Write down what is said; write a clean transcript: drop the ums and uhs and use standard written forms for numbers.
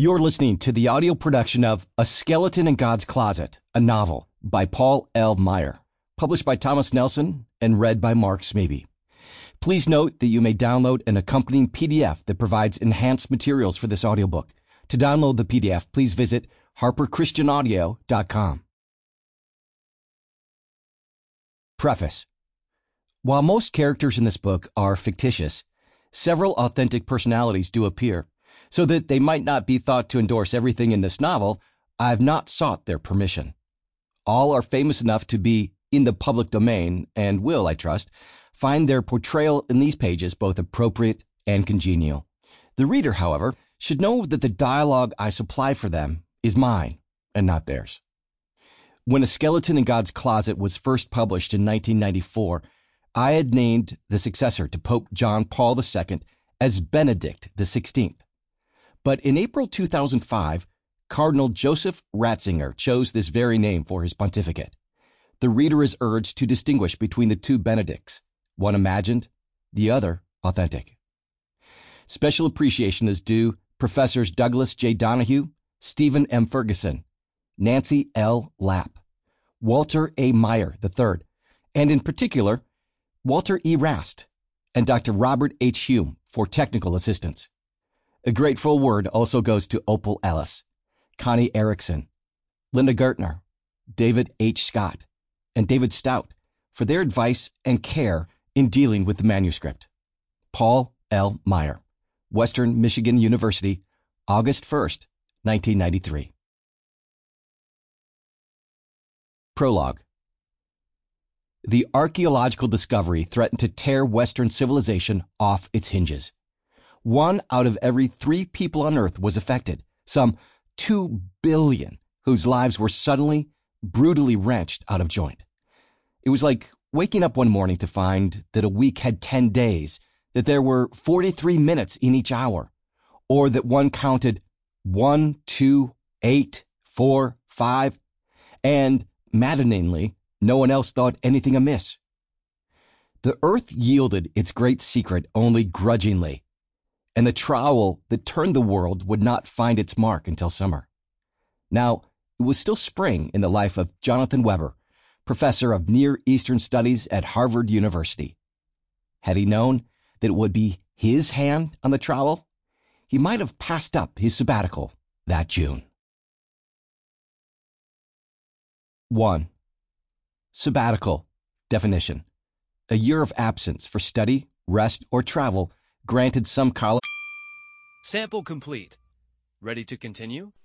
You're listening to the audio production of A Skeleton in God's Closet, a novel by Paul L. Meyer, published by Thomas Nelson and read by Mark Smeby. Please note that you may download an accompanying PDF that provides enhanced materials for this audiobook. To download the PDF, please visit harperchristianaudio.com. Preface. While most characters in this book are fictitious, several authentic personalities do appear. So that they might not be thought to endorse everything in this novel, I have not sought their permission. All are famous enough to be in the public domain and will, I trust, find their portrayal in these pages both appropriate and congenial. The reader, however, should know that the dialogue I supply for them is mine and not theirs. When A Skeleton in God's Closet was first published in 1994, I had named the successor to Pope John Paul II as Benedict XVI. But in April 2005, Cardinal Joseph Ratzinger chose this very name for his pontificate. The reader is urged to distinguish between the two Benedicts, one imagined, the other authentic. Special appreciation is due Professors Douglas J. Donahue, Stephen M. Ferguson, Nancy L. Lapp, Walter A. Meyer III, and in particular, Walter E. Rast and Dr. Robert H. Hume for technical assistance. A grateful word also goes to Opal Ellis, Connie Erickson, Linda Gertner, David H. Scott, and David Stout for their advice and care in dealing with the manuscript. Paul L. Meyer, Western Michigan University, August 1st, 1993. Prologue. The archaeological discovery threatened to tear Western civilization off its hinges. 1 out of every 3 people on Earth was affected, some 2 billion whose lives were suddenly, brutally wrenched out of joint. It was like waking up one morning to find that a week had 10 days, that there were 43 minutes in each hour, or that one counted 1, 2, 8, 4, 5, and, maddeningly, no one else thought anything amiss. The Earth yielded its great secret only grudgingly, and the trowel that turned the world would not find its mark until summer. Now, it was still spring in the life of Jonathan Weber, professor of Near Eastern Studies at Harvard University. Had he known that it would be his hand on the trowel, he might have passed up his sabbatical that June. 1. Sabbatical. Definition. A year of absence for study, rest, or travel granted some college. Sample complete. Ready to continue?